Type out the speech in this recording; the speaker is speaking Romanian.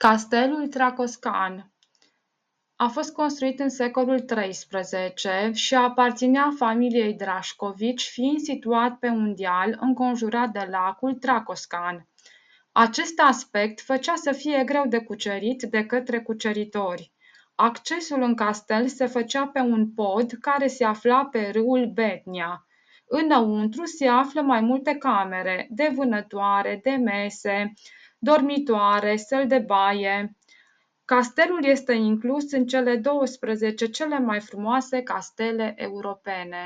Castelul Tracoscan a fost construit în secolul XIII și aparținea familiei Drașcovici, fiind situat pe un deal înconjurat de lacul Tracoscan. Acest aspect făcea să fie greu de cucerit de către cuceritori. Accesul în castel se făcea pe un pod care se afla pe râul Betnia. Înăuntru se află mai multe camere, de vânătoare, de mese, dormitoare, săli de baie. Castelul este inclus în cele 12 cele mai frumoase castele europene.